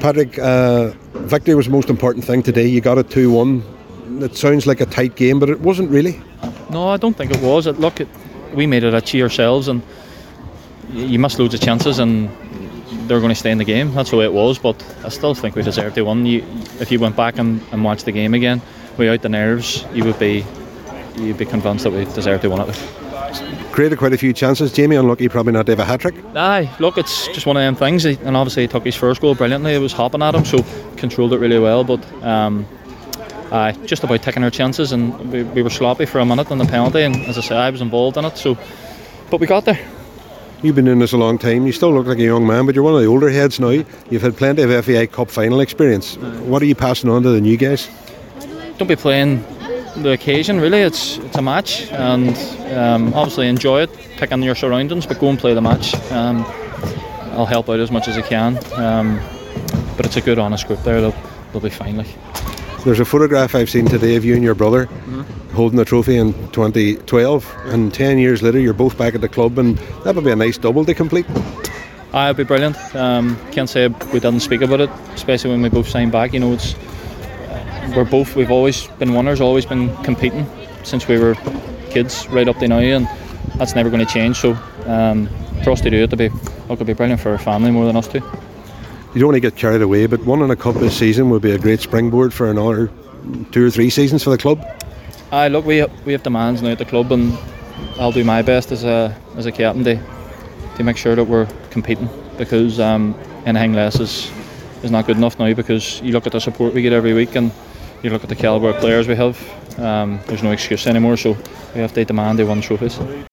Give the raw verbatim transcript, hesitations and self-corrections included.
Patrick, uh, victory was the most important thing today. You got it two one. It sounds like a tight game, but it wasn't really. No, I don't think it was. It, look, it, we made it a cheat ourselves, and you missed loads of chances, and they're going to stay in the game. That's the way it was, but I still think we deserved to win. You, if you went back and, and watched the game again without the nerves, you would be you'd be convinced that we deserved to win it. Created quite a few chances. Jamie unlucky probably not to have a hat-trick. Aye, look, it's just one of them things, and obviously he took his first goal brilliantly. It was hopping at him, so controlled it really well, but um, aye, just about taking our chances, and we, we were sloppy for a minute on the penalty, and as I say, I was involved in it, so but we got there. You've been in this a long time. You still look like a young man, but you're one of the older heads now. You've had plenty of F A I Cup final experience. What are you passing on to the new guys? Don't be playing the occasion, really. It's it's a match, and um, obviously enjoy it, pick on your surroundings, but go and play the match. Um, I'll help out as much as I can, um, but it's a good, honest group there. They'll, they'll be fine. Like. There's a photograph I've seen today of you and your brother mm-hmm. holding the trophy in twenty twelve, and ten years later you're both back at the club, and that would be a nice double to complete. Aye, it'd be brilliant. Um, can't say we didn't speak about it, especially when we both signed back. You know, it's uh, we're both we've always been winners, always been competing since we were kids, right up to now, and that's never going to change. So um, for us to do it, to be it could be brilliant for our family more than us too. You don't want to get carried away, but winning a cup this season would be a great springboard for another two or three seasons for the club. Aye, look, we have, we have demands now at the club, and I'll do my best as a as a captain to to make sure that we're competing, because um, anything less is is not good enough now. Because you look at the support we get every week, and you look at the calibre of players we have. Um, there's no excuse anymore, so we have to demand to win trophies.